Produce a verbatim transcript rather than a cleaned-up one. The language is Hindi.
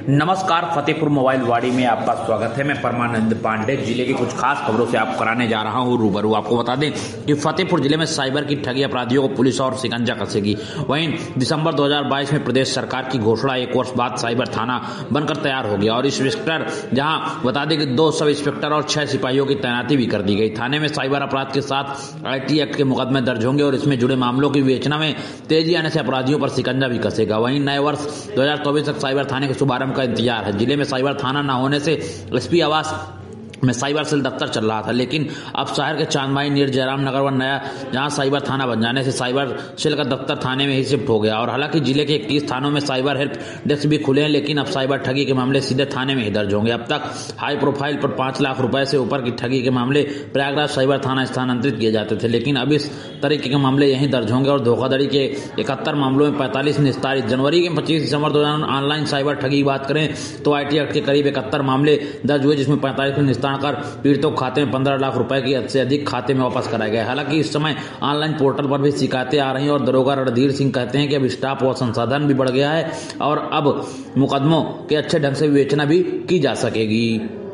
नमस्कार, फतेहपुर मोबाइल वाड़ी में आपका स्वागत है। मैं परमानंद पांडे जिले की कुछ खास खबरों से आपको कराने जा रहा हूं रूबरू। आपको बता दें कि फतेहपुर जिले में साइबर की ठगी अपराधियों को पुलिस और शिकंजा कसेगी। वहीं दिसंबर दो हज़ार बाईस में प्रदेश सरकार की घोषणा एक वर्ष बाद साइबर थाना बनकर तैयार हो गया और इंस्पेक्टर जहां बता दें कि दो सब इंस्पेक्टर और छह सिपाहियों की तैनाती भी कर दी गई। थाने में साइबर अपराध के साथ आई टी एक्ट के मुकदमे दर्ज होंगे और इसमें जुड़े मामलों की विवेचना में तेजी आने से अपराधियों पर शिकंजा भी कसेगा। वहीं नए वर्ष दो हजार चौबीस तक साइबर थाने के शुभारंभ का इंतजार है। जिले में साइबर थाना न होने से एसपी आवास में साइबर सेल दफ्तर चल रहा था, लेकिन अब शहर के चांदमाई नीर जयराम नगर व नया जहां साइबर थाना बन जाने से साइबर सेल का दफ्तर थाने में ही शिफ्ट हो गया। और हालांकि जिले के इक्कीस थानों में साइबर हेल्प डेस्क भी खुले हैं, लेकिन अब साइबर ठगी के मामले सीधे थाने में ही दर्ज होंगे। अब तक हाई प्रोफाइल पर पांच लाख रुपए से ऊपर की ठगी के मामले प्रयागराज साइबर थाना स्थानांतरित किए जाते थे, लेकिन अब इस तरीके के मामले यहीं दर्ज होंगे और धोखाधड़ी के इकहत्तर मामलों में पैंतालीस निस्तारित। जनवरी के पच्चीस दिसंबर दो हजार ऑनलाइन साइबर ठगी की बात करें तो आई टी एक्ट के करीब इकहत्तर मामले दर्ज हुए, जिसमें पैंतालीस में निस्तारण कर पीड़ितों खाते में पंद्रह लाख रुपए की हद से अधिक खाते में वापस कराए गए। हालांकि इस समय ऑनलाइन पोर्टल पर भी शिकायतें आ रही हैं और दरोगा रणधीर सिंह कहते हैं कि अब स्टाफ और संसाधन भी बढ़ गया है और अब मुकदमों के अच्छे ढंग से विवेचना भी की जा सकेगी।